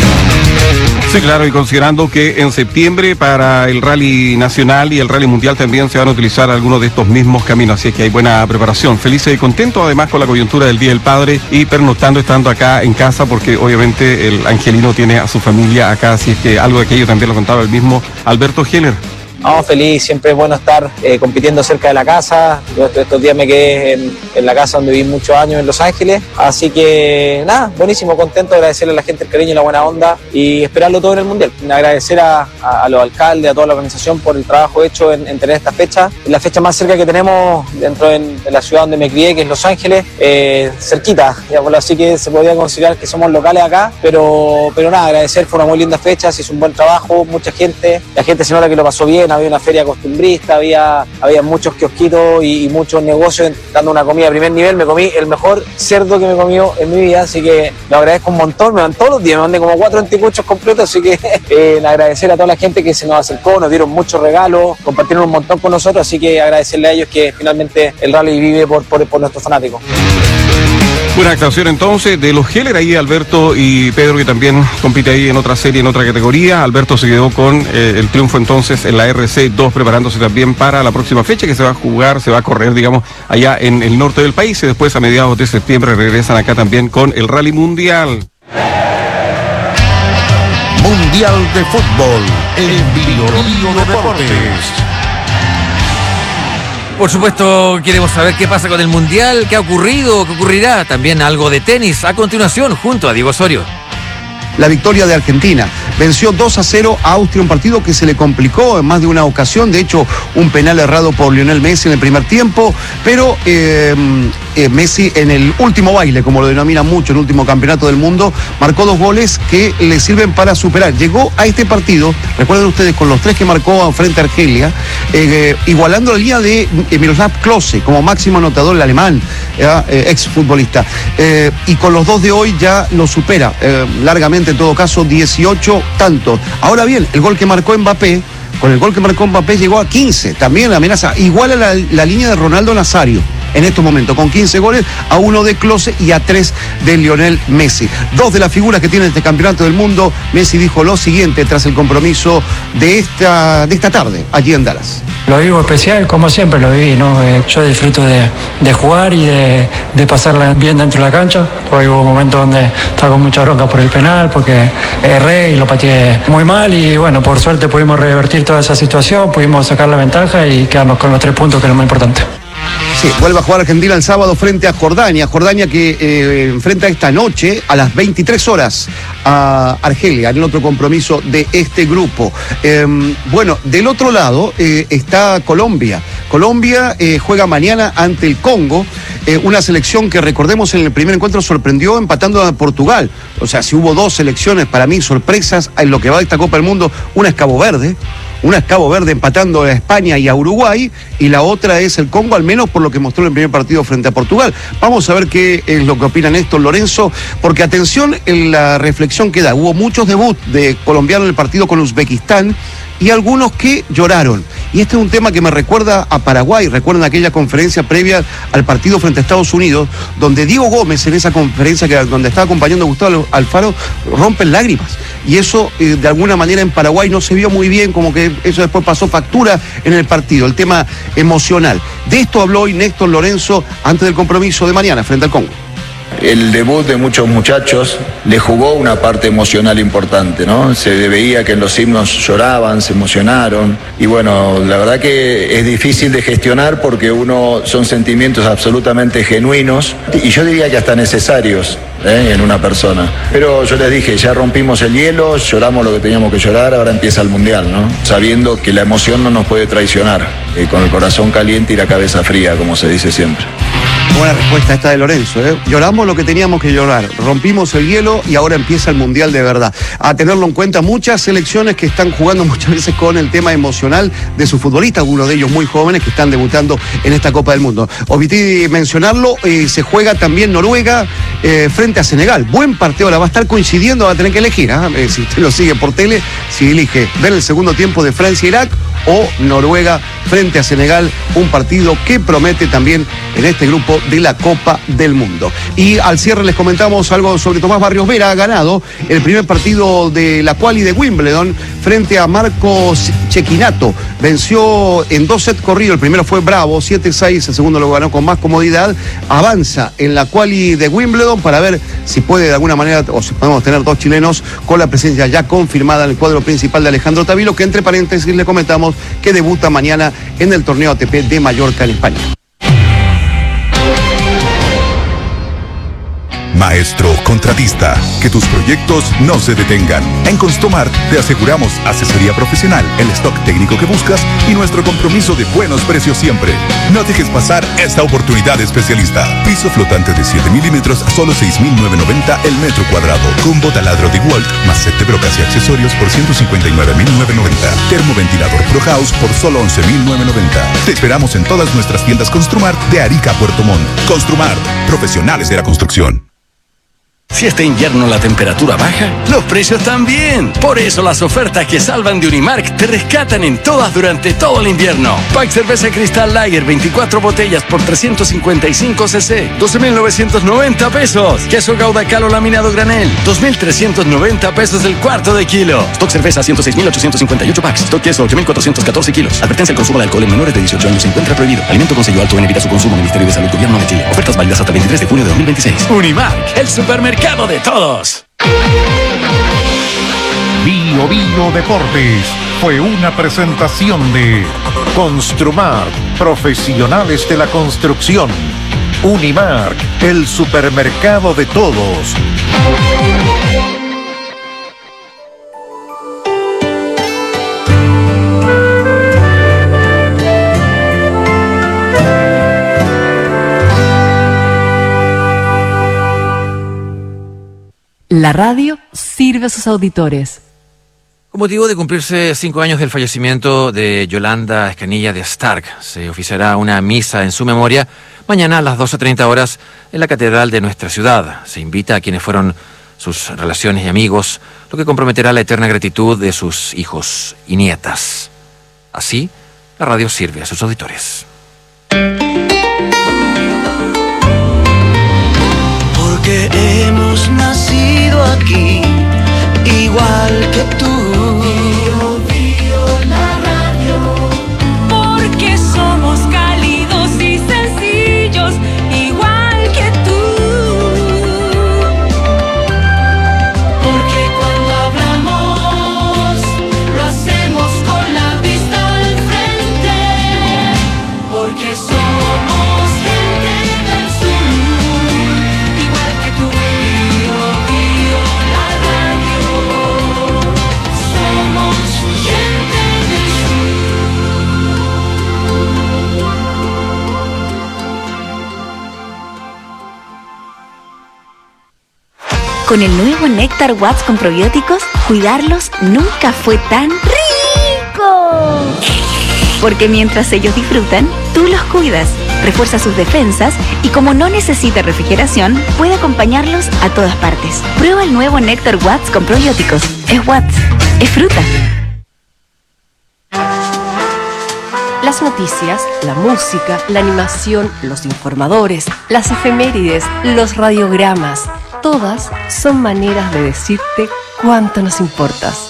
Sí, claro, y considerando que en septiembre para el Rally Nacional y el Rally Mundial también se van a utilizar algunos de estos mismos caminos, así es que hay buena preparación. Felices y contentos además con la coyuntura del Día del Padre y pernoctando, estando acá en casa, porque obviamente el angelino tiene a su familia acá, así es que algo de aquello también lo contaba el mismo Alberto Heller. No, feliz, siempre es bueno estar compitiendo cerca de la casa. Yo estos días me quedé en la casa donde viví muchos años en Los Ángeles, así que nada, buenísimo, contento, agradecerle a la gente el cariño y la buena onda y esperarlo todo en el Mundial. Agradecer a los alcaldes, a toda la organización por el trabajo hecho en tener esta fecha. La fecha más cerca que tenemos dentro de la ciudad donde me crié, que es Los Ángeles, cerquita, así que se podría considerar que somos locales acá, pero nada, agradecer, fue una muy linda fecha, se hizo un buen trabajo, mucha gente, la gente se nota que lo pasó bien. Había una feria costumbrista, había muchos kiosquitos y muchos negocios dando una comida de primer nivel. Me comí el mejor cerdo que me he comido en mi vida, así que lo agradezco un montón. Me van todos los días, me mandé como 4 anticuchos completos, así que agradecer a toda la gente que se nos acercó, nos dieron muchos regalos, compartieron un montón con nosotros, así que agradecerle a ellos que finalmente el rally vive por nuestros fanáticos. Buena actuación entonces de los Heller, ahí Alberto y Pedro, que también compite ahí en otra serie, en otra categoría. Alberto se quedó con el triunfo entonces en la RC2, preparándose también para la próxima fecha que se va a jugar, se va a correr, digamos, allá en el norte del país, y después a mediados de septiembre regresan acá también con el Rally Mundial. Mundial de Fútbol en Bio Deportes. Por supuesto, queremos saber qué pasa con el Mundial, qué ha ocurrido, qué ocurrirá. También algo de tenis a continuación junto a Diego Osorio. La victoria de Argentina. Venció 2-0 a Austria, un partido que se le complicó en más de una ocasión. De hecho, un penal errado por Lionel Messi en el primer tiempo, pero Messi en el último baile, como lo denominan mucho, el último campeonato del mundo, marcó 2 goles que le sirven para superar. Llegó a este partido, recuerden ustedes, con los 3 que marcó frente a Argelia, igualando la línea de Miroslav Klose como máximo anotador, el alemán, exfutbolista. Y con los 2 de hoy ya lo supera largamente, en todo caso, 18 tantos. Ahora bien, el gol que marcó Mbappé, con el gol que marcó Mbappé llegó a 15, también la amenaza, igual a la línea de Ronaldo Nazario en estos momentos, con 15 goles, a 1 de Klose y a 3 de Lionel Messi. 2 de las figuras que tiene este campeonato del mundo. Messi dijo lo siguiente tras el compromiso de esta tarde allí en Dallas. Lo vivo especial, como siempre lo viví, ¿no? Yo disfruto de jugar y de pasarla bien dentro de la cancha. Hoy hubo momentos donde estaba con mucha bronca por el penal, porque erré y lo pateé muy mal, y bueno, por suerte pudimos revertir toda esa situación, pudimos sacar la ventaja y quedarnos con los 3 puntos, que es lo más importante. Sí, vuelve a jugar Argentina el sábado frente a Jordania. Jordania que enfrenta esta noche a las 23 horas a Argelia, en el otro compromiso de este grupo. Bueno, del otro lado está Colombia. Colombia juega mañana ante el Congo, una selección que, recordemos, en el primer encuentro sorprendió empatando a Portugal. O sea, si hubo 2 selecciones para mí sorpresas en lo que va de esta Copa del Mundo, una es Cabo Verde empatando a España y a Uruguay, y la otra es el Congo, al menos por lo que mostró en el primer partido frente a Portugal. Vamos a ver qué es lo que opina Néstor Lorenzo, porque atención en la reflexión que da. Hubo muchos debuts de colombianos en el partido con Uzbekistán y algunos que lloraron. Y este es un tema que me recuerda a Paraguay. Recuerdan aquella conferencia previa al partido frente a Estados Unidos, donde Diego Gómez, en esa conferencia donde estaba acompañando a Gustavo Alfaro, rompe lágrimas. Y eso, de alguna manera, en Paraguay no se vio muy bien, como que eso después pasó factura en el partido, el tema emocional. De esto habló hoy Néstor Lorenzo antes del compromiso de mañana frente al Congo. El debut de muchos muchachos le jugó una parte emocional importante, ¿no? Se veía que en los himnos lloraban, se emocionaron y bueno, la verdad que es difícil de gestionar porque son sentimientos absolutamente genuinos y yo diría que hasta necesarios en una persona. Pero yo les dije, ya rompimos el hielo, lloramos lo que teníamos que llorar, ahora empieza el Mundial, ¿no? Sabiendo que la emoción no nos puede traicionar, con el corazón caliente y la cabeza fría, como se dice siempre. Buena respuesta esta de Lorenzo, ¿eh? Lloramos lo que teníamos que llorar, rompimos el hielo y ahora empieza el Mundial de verdad. A tenerlo en cuenta, muchas selecciones que están jugando muchas veces con el tema emocional de sus futbolistas, algunos de ellos muy jóvenes que están debutando en esta Copa del Mundo. Omití mencionarlo, se juega también Noruega frente a Senegal. Buen partido, ahora va a estar coincidiendo, va a tener que elegir, ¿eh? Si usted lo sigue por tele, si elige ver el segundo tiempo de Francia-Irak o Noruega frente a Senegal, un partido que promete también en este grupo de la Copa del Mundo. Y al cierre les comentamos algo sobre Tomás Barrios Vera. Ha ganado el primer partido de la quali de Wimbledon frente a Marcos Cecchinato. Venció en 2 sets corridos, el primero fue bravo, 7-6, el segundo lo ganó con más comodidad. Avanza en la quali de Wimbledon para ver si puede de alguna manera, o si podemos tener 2 chilenos con la presencia ya confirmada en el cuadro principal de Alejandro Tavilo, que entre paréntesis le comentamos que debuta mañana en el torneo ATP de Mallorca en España. Maestro contratista, que tus proyectos no se detengan. En Construmart te aseguramos asesoría profesional, el stock técnico que buscas y nuestro compromiso de buenos precios siempre. No dejes pasar esta oportunidad especialista. Piso flotante de 7 milímetros a solo 6.990 el metro cuadrado. Combo taladro de DeWalt más set de brocas y accesorios por 159.990. Termoventilador Pro House por solo 11.990. Te esperamos en todas nuestras tiendas Construmart de Arica a Puerto Montt. Construmart, profesionales de la construcción. Si este invierno la temperatura baja, los precios también. Por eso las ofertas que salvan de Unimark te rescatan en todas durante todo el invierno. Pack cerveza Cristal Lager, 24 botellas por 355 cc, 12.990 pesos. Queso Gouda Calo laminado granel, 2.390 pesos el cuarto de kilo. Stock cerveza, 106.858 packs. Stock queso, 8.414 kilos. Advertencia: el consumo de alcohol en menores de 18 años se encuentra prohibido. Alimento con sello alto en evita su consumo. Ministerio de Salud, Gobierno de Chile. Ofertas válidas hasta el 23 de junio de 2026. Unimark, el supermercado de todos. Bio Bio Deportes fue una presentación de Construmart, profesionales de la construcción. Unimark, el supermercado de todos. La radio sirve a sus auditores. Con motivo de cumplirse 5 años del fallecimiento de Yolanda Escanilla de Stark, se oficiará una misa en su memoria mañana a las 12:30 horas en la catedral de nuestra ciudad. Se invita a quienes fueron sus relaciones y amigos, lo que comprometerá la eterna gratitud de sus hijos y nietas. Así, la radio sirve a sus auditores. Porque hemos nacido aquí, igual que tú. La radio. Porque somos cálidos y sencillos, igual que tú. Porque cuando hablamos, lo hacemos con la vista al frente. Porque somos gente del sur, igual que tú. La radio. Somos gente del sur. Con el nuevo Néctar Watts con probióticos, cuidarlos nunca fue tan rico. Porque mientras ellos disfrutan, tú los cuidas, refuerza sus defensas y como no necesita refrigeración, puede acompañarlos a todas partes. Prueba el nuevo Néctar Watts con probióticos. Es Watts, es fruta. Las noticias, la música, la animación, los informadores, las efemérides, los radiogramas, todas son maneras de decirte cuánto nos importas.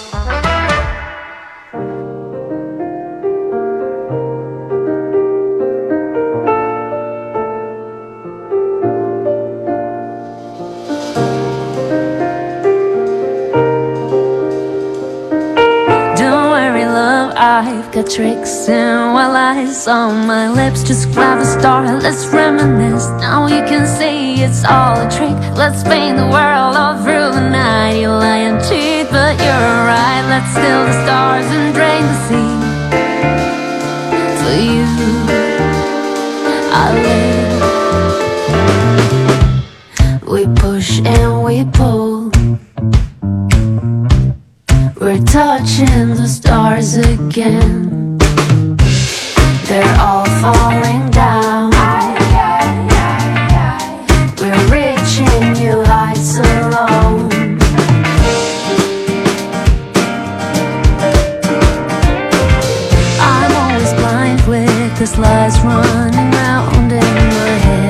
like a tricks, and while I saw my lips just grab a star. Let's reminisce, now you can see it's all a trick. Let's paint the world all through the night. You lie and cheat, but you're right. Let's steal the stars and drain the sea. For you, I live. We push and we pull. We're touching the stars again. They're all falling down. We're reaching new heights alone. I'm always blind with the slides running round in my head.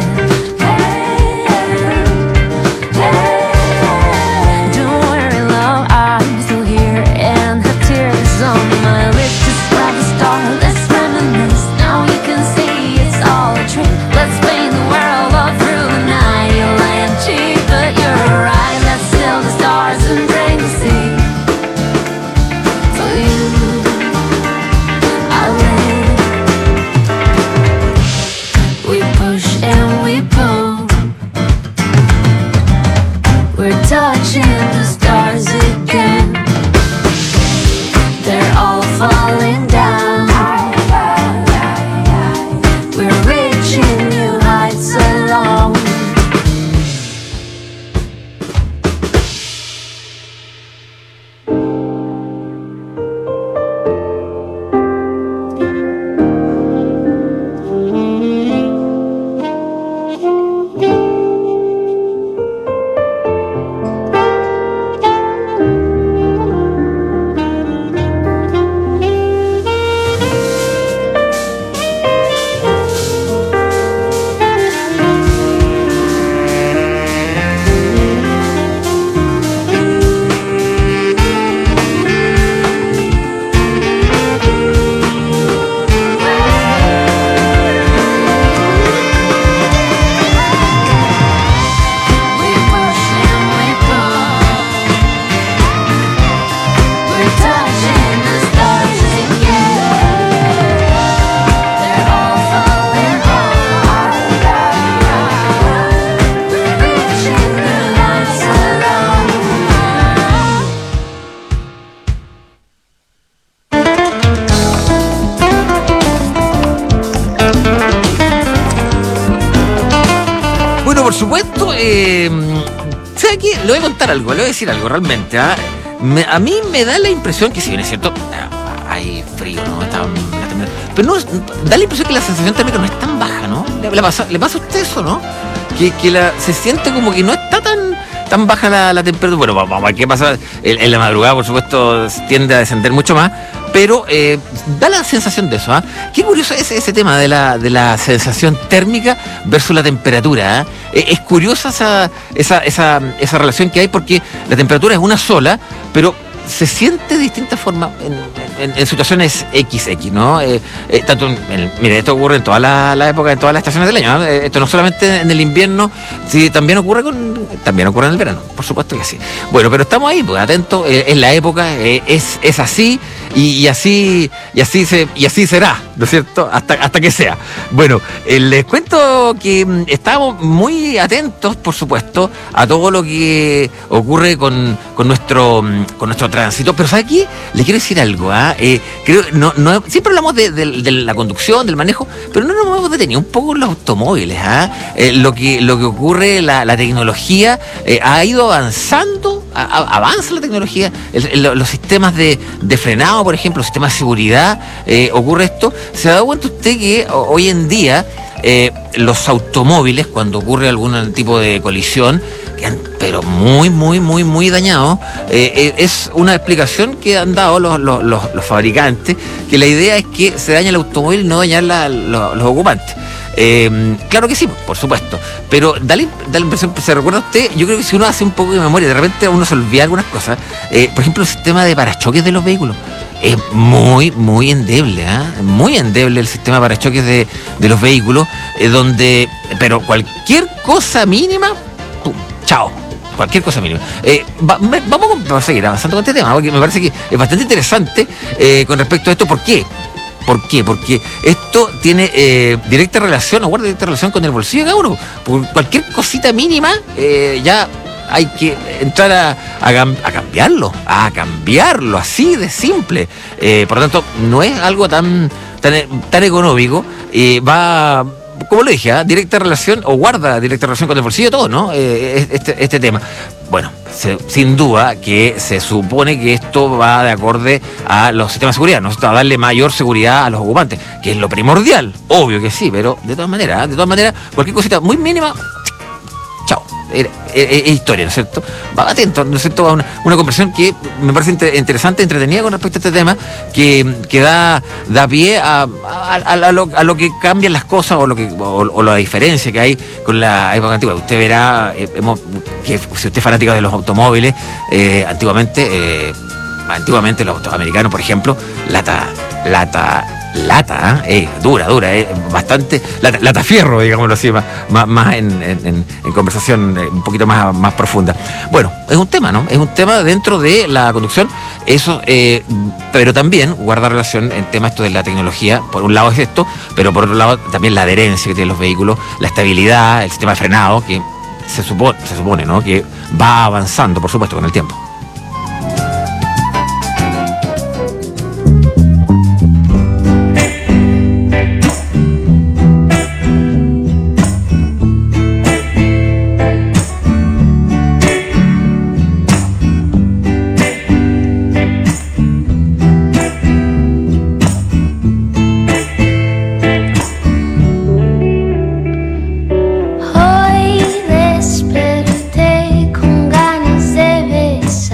Por supuesto, ¿sabes qué? Le voy a contar algo, le voy a decir algo realmente. A mí me da la impresión que, si bien es cierto, hay frío, ¿no? Pero no, da la impresión que la sensación térmica no es tan baja, ¿no? ¿Le pasa a usted eso, no? Que se siente como que no está tan baja la temperatura. Bueno, vamos a ver qué pasa. En la madrugada, por supuesto, tiende a descender mucho más. Pero da la sensación de eso, ¿eh? Qué curioso es ese tema de la sensación térmica versus la temperatura, ¿eh? Es curiosa esa relación que hay, porque la temperatura es una sola, pero se siente de distintas formas en situaciones XX, ¿no? Mire, esto ocurre en toda la época, en todas las estaciones del año, ¿no? Esto no solamente en el invierno, sí, también ocurre en el verano, por supuesto que sí. Bueno, pero estamos ahí, pues, atentos, es la época, es así, y así será, ¿no es cierto? Hasta que sea. Bueno, les cuento que estamos muy atentos, por supuesto, a todo lo que ocurre con nuestro tránsito. Pero ¿sabe qué? Le quiero decir algo, creo, siempre hablamos de la conducción, del manejo, pero no nos hemos detenido un poco en los automóviles, lo que ocurre, la tecnología ha ido avanzando, avanza la tecnología, los sistemas de frenado, por ejemplo, los sistemas de seguridad, ocurre esto. ¿Se ha dado cuenta usted que hoy en día los automóviles, cuando ocurre algún tipo de colisión, quedan pero muy dañados? Es una explicación que han dado los fabricantes, que la idea es que se daña el automóvil y no dañar los ocupantes. Claro que sí, por supuesto, pero da la impresión, ¿se recuerda usted? Yo creo que si uno hace un poco de memoria, de repente uno se olvida algunas cosas. Por ejemplo, el sistema de parachoques de los vehículos es muy endeble, muy endeble el sistema de parachoques de los vehículos, pero cualquier cosa mínima, ¡pum!, chao. cualquier cosa mínima. Vamos a seguir avanzando con este tema, porque me parece que es bastante interesante con respecto a esto. ¿Por qué? Porque esto tiene directa relación, o guarda directa relación con el bolsillo de cada uno. Por cualquier cosita mínima, ya hay que entrar a cambiarlo, así de simple. Por lo tanto, no es algo tan económico. Va, como lo dije, directa relación, o guarda directa relación con el bolsillo todo, ¿no? Este tema. Bueno, sin duda que se supone que esto va de acorde a los sistemas de seguridad, ¿no? A darle mayor seguridad a los ocupantes, que es lo primordial, obvio que sí, pero de todas maneras, cualquier cosita muy mínima, chao. Es historia, ¿no es cierto? Va atento, ¿no es cierto? A una conversación que me parece interesante, entretenida con respecto a este tema, que da pie a lo que cambian las cosas, o la diferencia que hay con la época antigua. Usted verá que si usted es fanático de los automóviles, antiguamente los autos americanos, por ejemplo, lata, dura, bastante lata fierro, digámoslo así, más en conversación un poquito más profunda. Bueno, es un tema, ¿no? Es un tema dentro de la conducción, eso, pero también guarda relación en tema esto de la tecnología. Por un lado es esto, pero por otro lado también la adherencia que tienen los vehículos, la estabilidad, el sistema de frenado, que se supone, ¿no? Que va avanzando, por supuesto, con el tiempo. Hoy desperté con ganas de besar.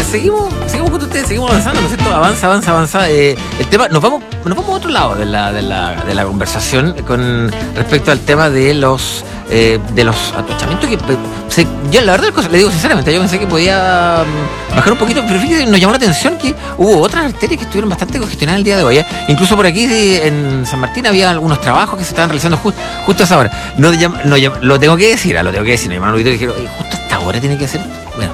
seguimos junto a ustedes, seguimos avanzando, ¿no es cierto? Avanza. El tema, nos vamos a otro lado de la conversación con respecto al tema de los atochamientos que yo la verdad le digo sinceramente, yo pensé que podía bajar un poquito, pero fíjate, nos llamó la atención que hubo otras arterias que estuvieron bastante congestionadas el día de hoy, ¿eh? Incluso por aquí en San Martín había algunos trabajos que se estaban realizando justo a esa hora. No, lo tengo que decir, nos llamaron un auditorio y dijeron, justo a esta hora tiene que ser. Bueno,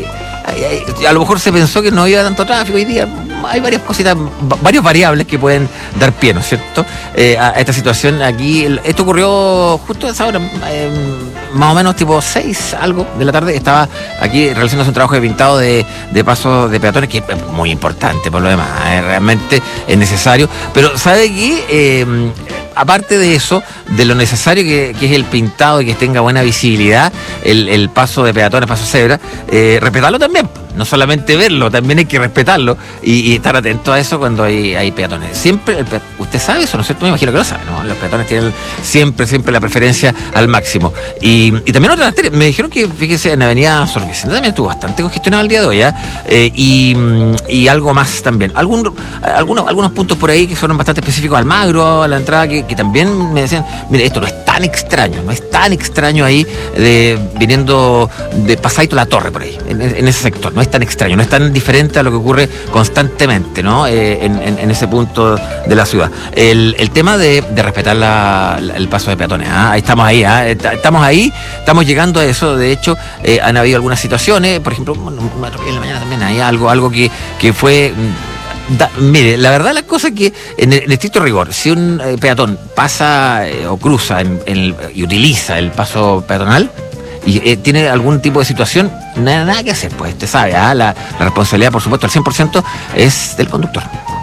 a lo mejor se pensó que no había tanto tráfico hoy día. Hay varias cositas, varias variables que pueden dar pie, ¿no es cierto?, a esta situación aquí. Esto ocurrió justo a esa hora, más o menos tipo 6 algo de la tarde. Estaba aquí realizándose un trabajo de pintado de pasos de peatones, que es muy importante por lo demás, realmente es necesario. Pero ¿sabe qué? Aparte de eso, de lo necesario que es el pintado y que tenga buena visibilidad, el paso de peatones, paso cebra, respetarlo también. No solamente verlo, también hay que respetarlo y estar atento a eso cuando hay peatones. Siempre, usted sabe eso, ¿no es cierto? Me imagino que lo sabe, ¿no? Los peatones tienen siempre la preferencia al máximo. Y también otras arterias. Me dijeron que, fíjese, en Avenida Sor Vicente también estuvo bastante congestionado el día de hoy, ¿eh? Y algo más también. Algunos puntos por ahí que fueron bastante específicos, Almagro, a la entrada, que también me decían, mire, esto no es tan extraño ahí, viniendo de Pasadito La Torre por ahí, en ese sector. No es tan extraño, no es tan diferente a lo que ocurre constantemente, ¿no? En ese punto de la ciudad. El tema de respetar el paso de peatones, ahí estamos estamos llegando a eso. De hecho, han habido algunas situaciones, por ejemplo, un atropello en la mañana también, hay algo que fue... mire, la verdad la cosa es que en el estricto rigor, si un peatón pasa o cruza y utiliza el paso peatonal y tiene algún tipo de situación, nada que hacer, pues usted sabe, la responsabilidad, por supuesto, al 100% es del conductor.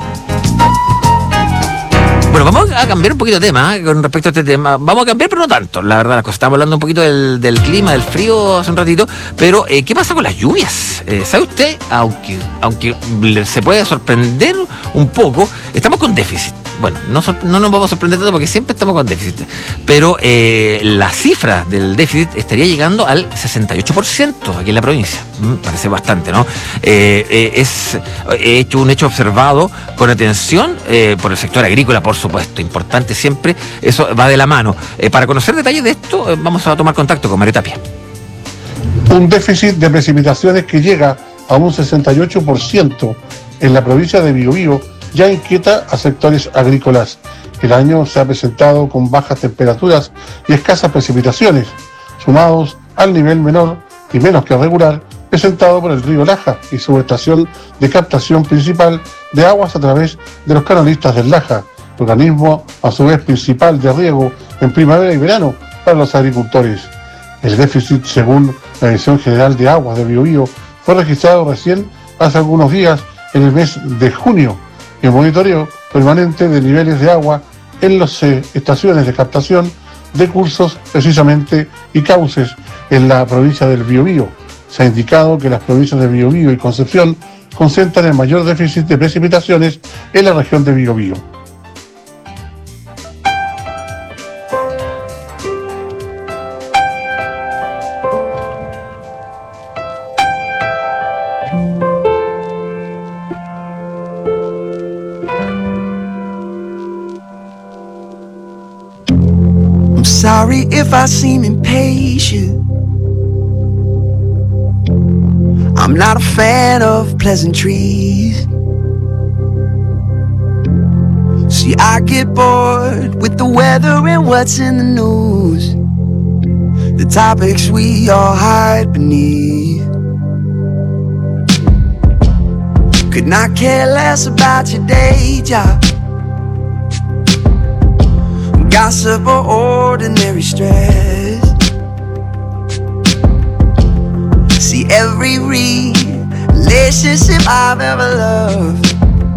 Bueno, vamos a cambiar un poquito de tema con respecto a este tema. Vamos a cambiar, pero no tanto, la verdad, las cosas. Estamos hablando un poquito del clima, del frío hace un ratito, pero ¿qué pasa con las lluvias? ¿Sabe usted? Aunque se puede sorprender un poco, estamos con déficit. Bueno, no nos vamos a sorprender tanto porque siempre estamos con déficit, pero la cifra del déficit estaría llegando al 68% aquí en la provincia. Parece bastante, ¿no? Es un hecho observado con atención por el sector agrícola, por supuesto, importante siempre, eso va de la mano. Para conocer detalles de esto, vamos a tomar contacto con Mario Tapia. Un déficit de precipitaciones que llega a un 68% en la provincia de Biobío ya inquieta a sectores agrícolas. El año se ha presentado con bajas temperaturas y escasas precipitaciones, sumados al nivel menor y menos que regular presentado por el río Laja y su estación de captación principal de aguas a través de los canalistas del Laja, organismo a su vez principal de riego en primavera y verano para los agricultores. El déficit, según la Dirección General de Aguas de Biobío, fue registrado recién hace algunos días en el mes de junio, y el monitoreo permanente de niveles de agua en las estaciones de captación de cursos precisamente y cauces en la provincia del Biobío. Se ha indicado que las provincias de Biobío y Concepción concentran el mayor déficit de precipitaciones en la región de Biobío. Sorry if I seem impatient. I'm not a fan of pleasantries. See, I get bored with the weather and what's in the news, the topics we all hide beneath. Could not care less about your day job, gossip or ordinary stress. See, every relationship I've ever loved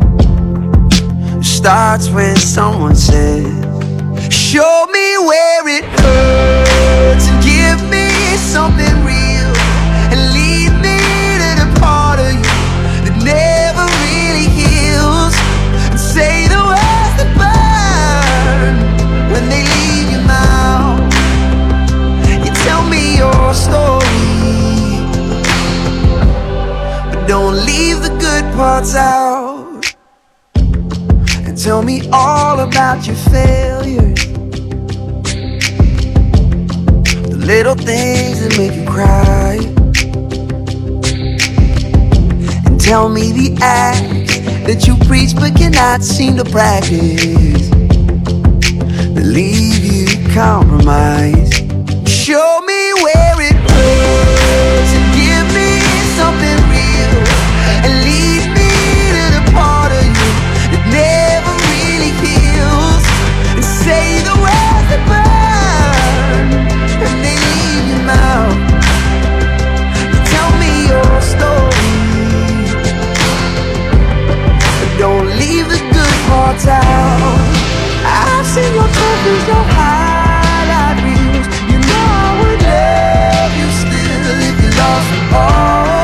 starts when someone says, show me where it hurts and give me something real, and lead me to the part of you that never really heals, and say the words that burn when they leave your mouth. You tell me your story, but don't parts out and tell me all about your failures, the little things that make you cry, and tell me the acts that you preach but cannot seem to practice, that leave you compromised. Show me where it hurts and give me something real, and lead me to the part of you that never really heals, and say the words that burn and they leave your mouth. Tell me your story, but don't leave the good parts out. I've seen your trophies, your highlight reels. You know I would love you still if you lost it all.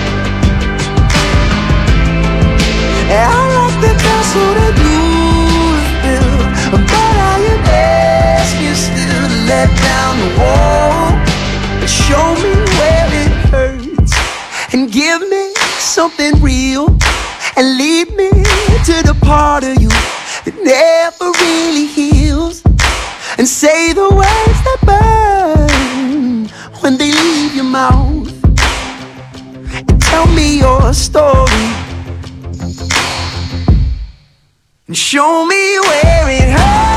And I like the castle that you built, but I would ask you still to let down the wall and show me where it hurts, and give me something real, and lead me to the part of you that never really heals, and say the words that burn when they leave your mouth, and tell me your story, and show me where it hurts,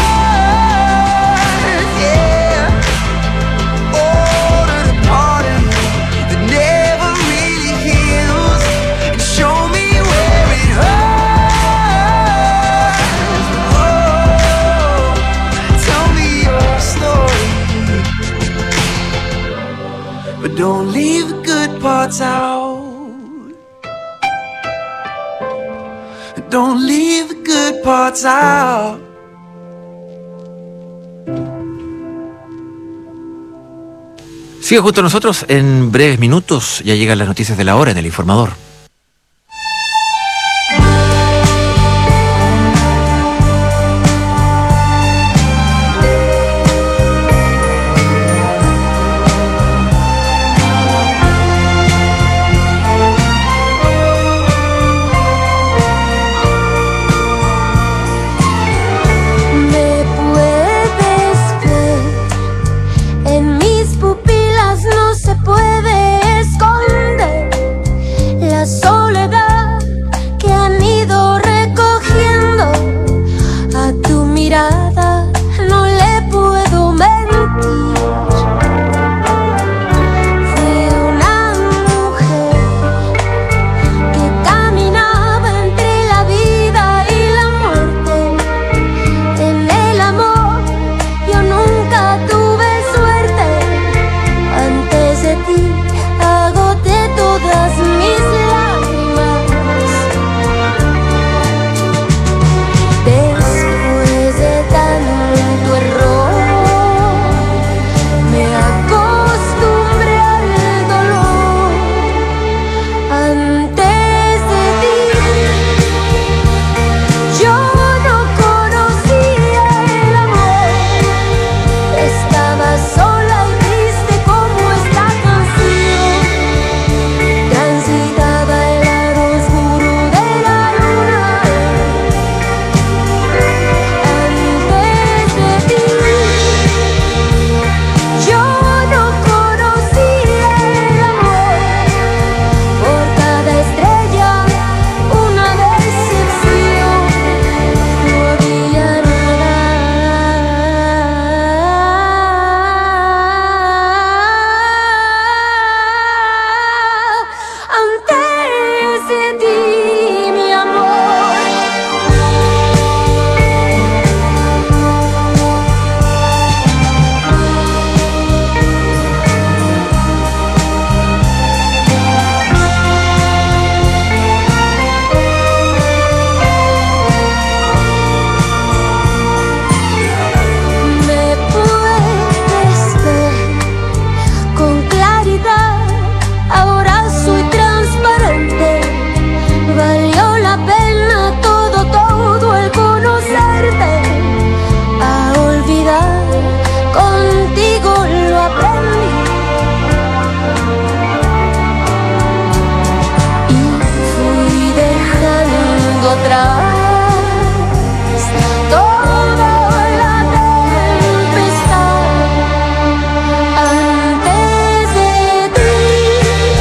yeah. Oh, to the part of you that never really heals, and show me where it hurts. Oh, tell me your story, but don't leave the good parts out. Don't leave the good parts out. Sigue junto a nosotros. En breves minutos ya llegan las noticias de la hora en El Informador.